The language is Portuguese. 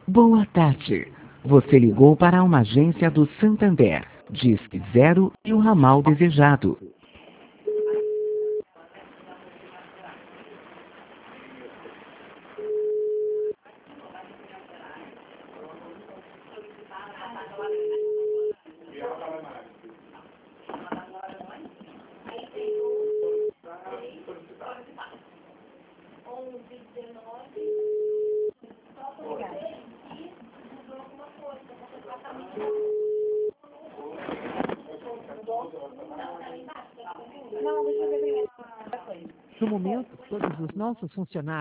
Boa tarde. Você ligou para uma agência do Santander. Disque 0 e o ramal desejado. No momento, todos os nossos funcionários